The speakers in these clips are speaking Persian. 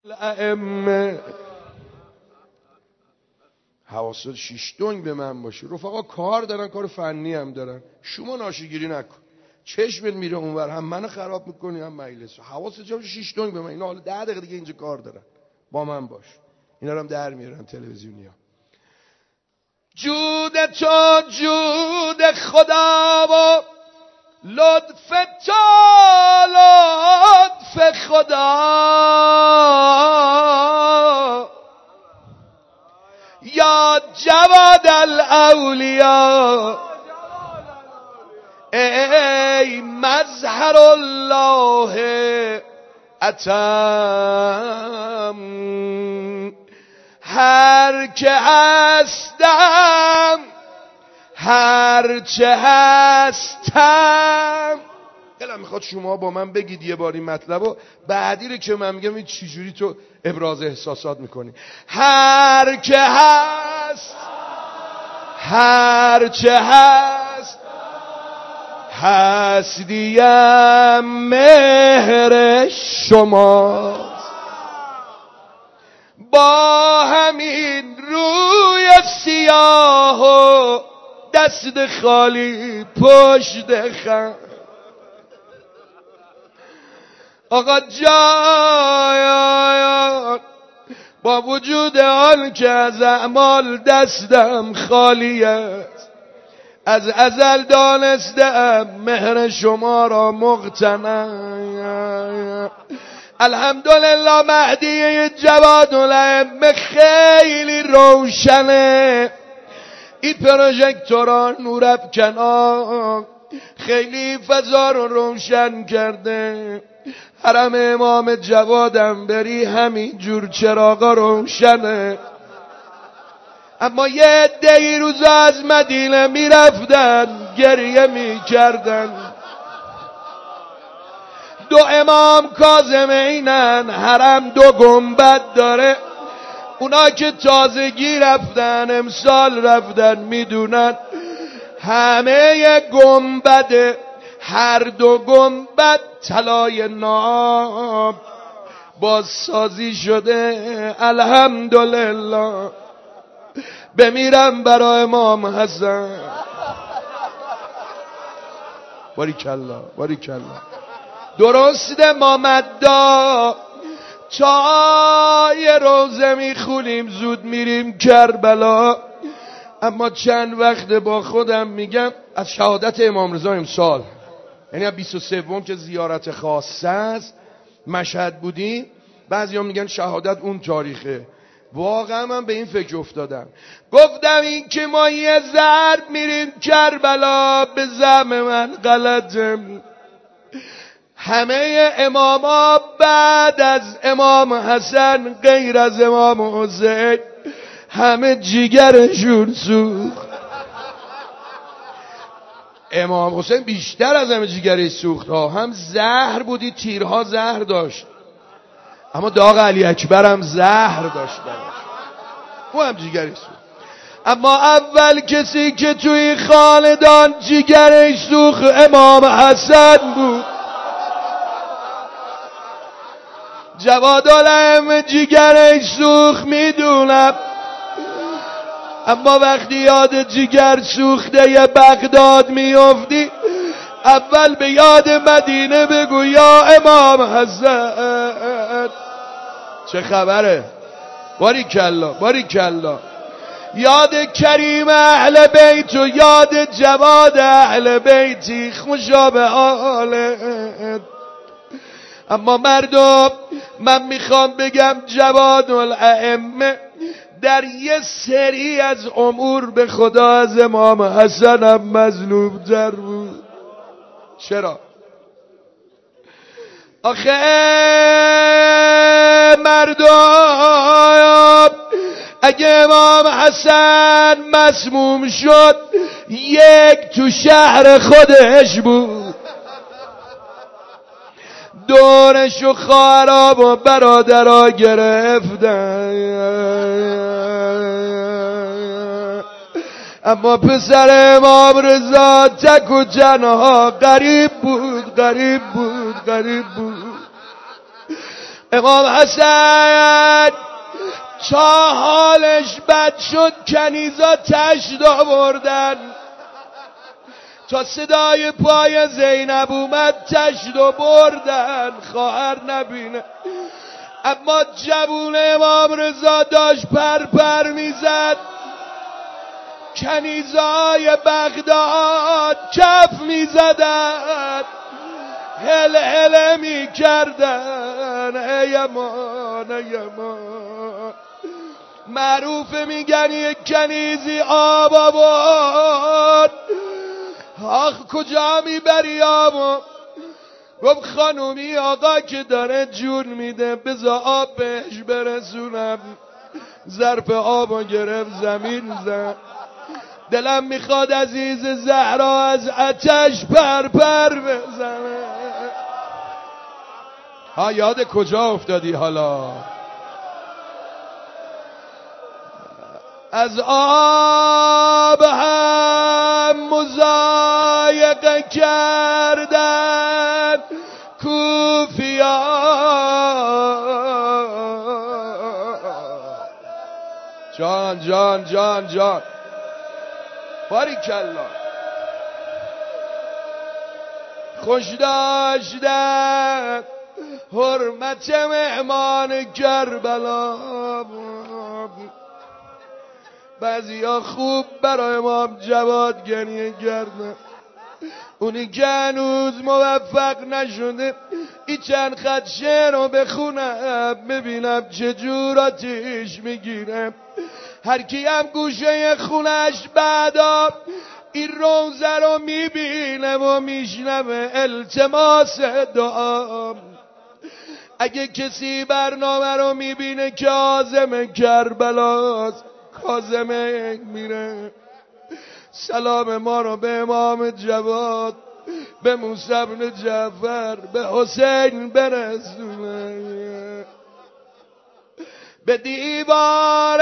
ائمه حواست شیش دنگ به من باشه. رفقا کار دارن، کار فنی هم دارن، شما ناشیگیری نکن. چشمت میره اونور، هم منو خراب میکنی هم مجلس. حواست جا شیش دنگ به من. اینا حالا 10 دقیقه دیگه اینجا کار دارن، با من باش. اینا رو هم در میارن تلویزیونیا. جود تو جود خدا و لطف تو لطف خدا، یا جواد الاولیا، ای مظهر الله اتم. هر که هستم هر چه هستم. دلم میخواد شما با من بگید یه بار این مطلبو، بعدی رو که من میگم این چجوری تو ابراز احساسات میکنی. هر که هست هر چه هست هستیم مهر شماست. با همین روی سیاه و دست خالی پشت خم، آقا جان، با وجود آن که از اعمال دستم خالی است، از ازل دانستم مهر شما را مقتنم. الحمدلله مهدی جواد الائمه خیلی روشنه. این پروژکتورا نورافکنا خیلی فضا رو روشن کرده. حرم امام جوادم بری همین جور چراغا روشنه. اما یه عده روز از مدینه میرفتن گریه میکردن. دو امام کاظمینن، حرم دو گنبد داره. اونا که تازگی رفتن امسال رفتن میدونن همه گنبد، هر دو گنبد طلای ناب بازسازی شده. الحمدلله. بمیرم برای امام حسن. باریکالله باریکالله. درسته ما مدا تا یه روزه میخونیم زود میریم کربلا، اما چند وقت با خودم میگم از شهادت امام رضا امسال، یعنی 23 که زیارت خاصه است مشهد بودیم، بعضی ها میگن شهادت اون تاریخه. واقعا من به این فکر افتادم، گفتم این که ما یه ضرب میریم کربلا به زعم من غلطه. همه اماما بعد از امام حسن غیر از امام حسین همه جیگرشون سوخت. امام حسین بیشتر از همه جیگرش سوخت ها. هم زهر بودی، تیرها زهر داشت، اما داغ علی اکبر هم زهر داشت، او هم جیگرش سوخت. اما اول کسی که توی خاندان جیگرش سوخت امام حسن بود. جواد الائمه جیگرش سوخت میدونم، اما وقتی یاد جیگر سوخته ی بغداد میافتی اول به یاد مدینه بگو یا امام حسن چه خبره. باریکالله باریکالله. یاد کریم اهل بیت و یاد جواد اهل بیتی خوشا به حالت. اما مردم من میخوام بگم جواد الائمه در یه سری از امور به خدا از امام حسن هم مظلوم تر بود. چرا؟ آخه مردم اگه امام حسن مسموم شد یک تو شهر خودش بود، دورشو خراب و برادرها گرفتن، اما پسر امام رضا تک و تنها غریب بود غریب بود غریب بود. امام حسن تا حالش بد شد کنیزا تشت آوردن، تا صدای پای زینب اومد تشت بردن خواهر نبینه. اما جوون امام رضا داشت پر میزد، کنیزای بغداد کف میزدن، هل میکردن. ای امان ای امان. معروفه میگن یک کنیزی آب آورد، آخ کجا میبری آبو؟ گفت خانومی آقا که داره جون میده بذار آب بهش برسونم. ظرف آبو گرفت زمین زد. دلم میخواد عزیز زهرا از آتش پر بزنه. ها یاد کجا افتادی حالا؟ از آب هم مضایقه کردن کوفیان. جان جان جان جان باریکالله. خوش داشتن حرمت مهمان کربلا. بعضیا خوب برای امام جواد گریه کردن، اونی که هنوز موفق نشده ای چند خط شعر رو بخونم ببینم چجور آتیش میگیرم. هر کی هم گوشه خونش بعدا این روزه رو میبینه و میشنوه التماس دعا. اگه کسی برنامه رو میبینه که عازم کربلاست کاظمه میره سلام ما رو به امام جواد، به موسی بن جعفر، به حسین برسونه. به دیوار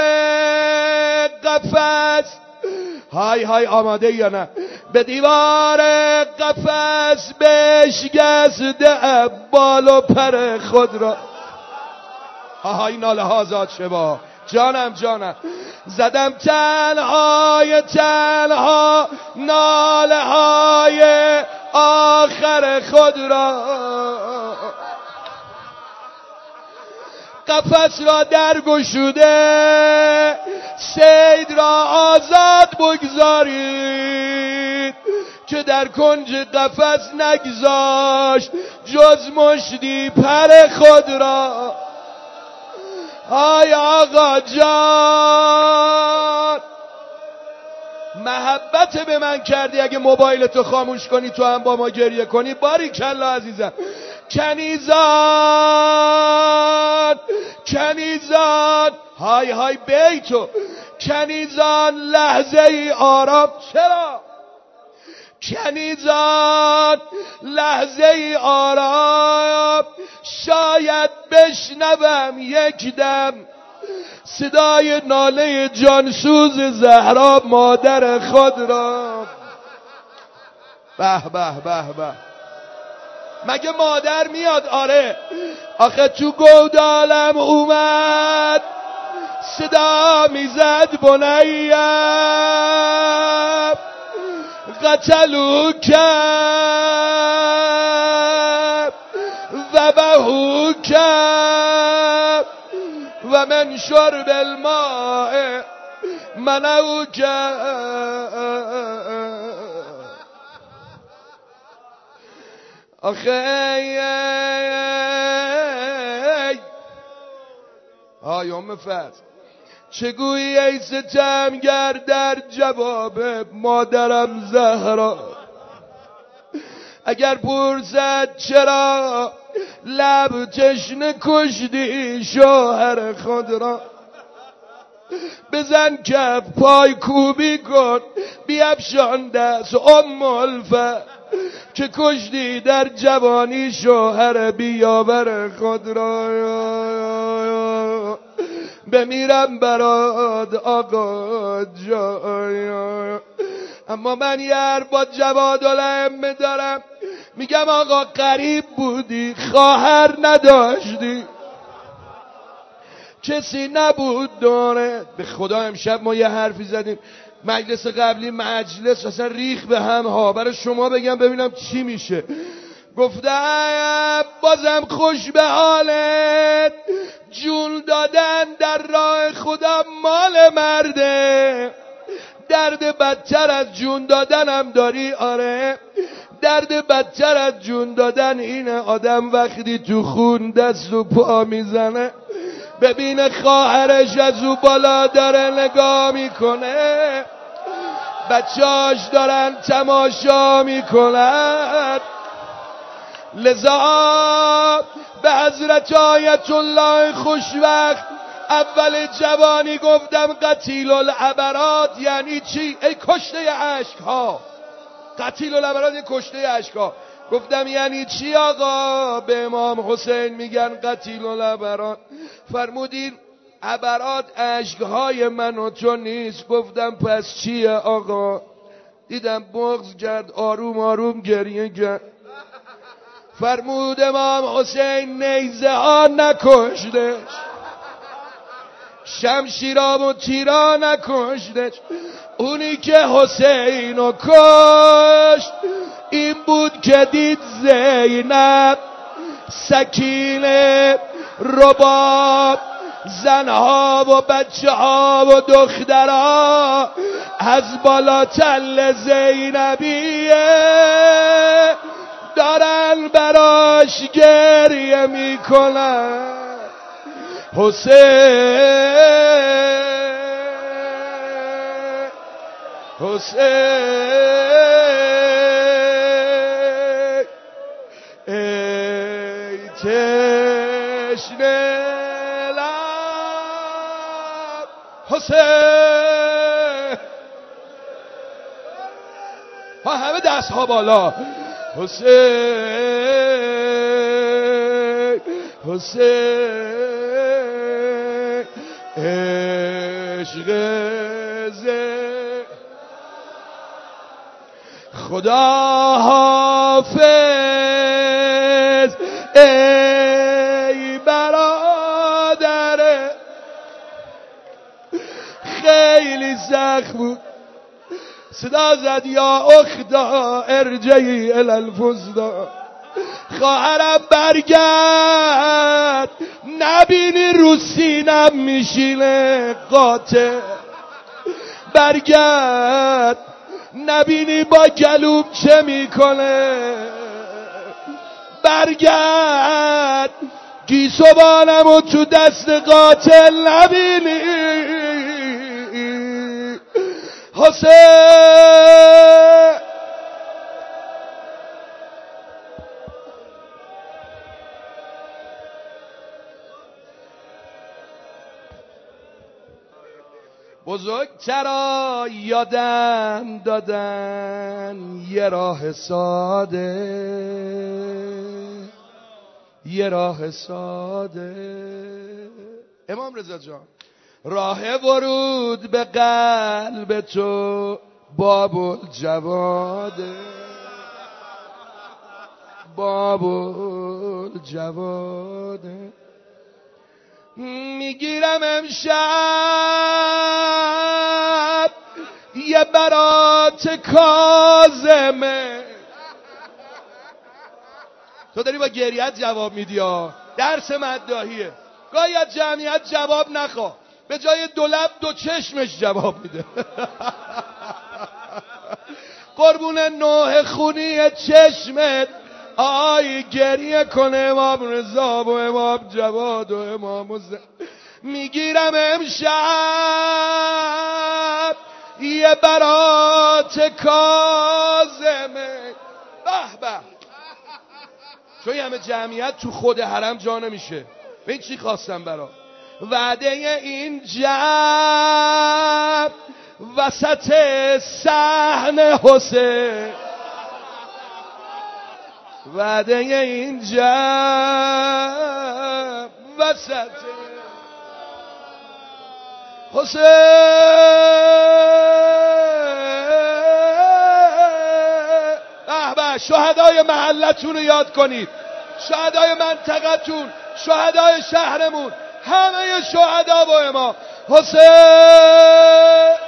قفس های های آماده یا نه؟ به دیوار قفس بشکسته بال و پر خود را. های ناله ها زاد شبا جانم جانم. زدم تنهای تنها ناله های آخر خود را. قفس را درگشوده صید را آزاد بگذارید که در کنج قفس نگذاشت جز مشتی پر خود را. های آقا جان محبت به من کردی، اگه موبایلتو خاموش کنی تو هم با ما گریه کنی باریکالله عزیزم. کنیزان کنیزان های های بیتو کنیزان لحظه ای آرام. چرا؟ کنیزان لحظه ای آرام شاید بشنوم یک دم صدای ناله جانسوز زهرا مادر خود را. به به به به. مگه مادر میاد؟ آره آخه تو گودالم اومد صدا میزد بنیم قتلو کم و بهو کم و من شرب الماء منعو کم. آخه های ام فضل چگویی ای ستمگر در جواب مادرم زهرا؟ اگر پرسد چرا لب تشنه کشتی شوهر خود را، بزن کف پای کوبی کن بیفشان دست ام الفضل که کشتی در جوانی شوهر بیاور خود را. بمیرم برات آقا جان. اما من یه با جوادالائمه دارم، میگم آقا غریب بودی خواهر نداشتی، کسی نبود داره. به خدا امشب ما یه حرفی زدیم مجلس قبلی، مجلس اصلا ریخ به هم ها. برای شما بگم ببینم چی میشه. گفتم بازم خوش به حالت، جون دادن در راه خدا مال مرده. درد بدتر از جون دادنم داری؟ آره، درد بدتر از جون دادن اینه آدم وقتی تو خون دست و پا میزنه ببینه خواهرش از او بالا داره نگاه میکنه، بچهاش دارن تماشا میکنن. لذا به حضرت آیت الله خوشوقت اول جوانی گفتم قتیل العبرات یعنی چی؟ ای کشته عشق ها. قتیل العبرات یعنی کشته عشق ها. گفتم یعنی چی آقا؟ به امام حسین میگن قتیل العبرات. فرمودین عبرات عشقهای من و تو نیست. گفتم پس چیه آقا؟ دیدم بغض کرد، آروم آروم گریه کرد. فرمود امام حسین نیزه ها نکشتش، شمشیرام و تیرا نکشتش، اونی که حسین رو کشت این بود که دید زینب سکینه رباب زنها و بچه ها و دخترها از بالا تل زینبیه دارن براش گریه میکنن. حسین ای تشنه لب حسین، ها همه دست ها بالا. حسین حسین عشق خدا حافظ ای برادر. خیلی سخت بود. صدا زد یا اختا ارجعی الی الفسدا. خواهرم برگرد، نبینی رو سینم میشینه قاطع. برگرد نبینی با گلوم چه میکنه. برگرد گیسوانم و تو دست قاتل نبینی. حسین بزرگترا یادم دادن یه راه ساده، یه راه ساده. امام رضا جان راه ورود به قلب تو باب الجواده، باب الجواده. میگیرم امشب یه برات کاظمه. تو داری با گریت جواب میدی ها، درس مداحیه. گاهی از جمعیت جواب نخواه، به جای دو لب دو چشمش جواب میده. قربون نوح خونی چشمت آی گریه کنه امام رضا و امام جواد و امام حسین. میگیرم امشب یه برات کاظمه. به به، چون همه جمعیت تو خود حرم جا نمیشه. این چی خواستم برا وعده این جمع وسط صحن حسین، وعده این جمع وسط حسین. به به، شهدای محلتون رو یاد کنید، شهدای منطقتون، شهدای شهرمون. همه شهدا و امام حسین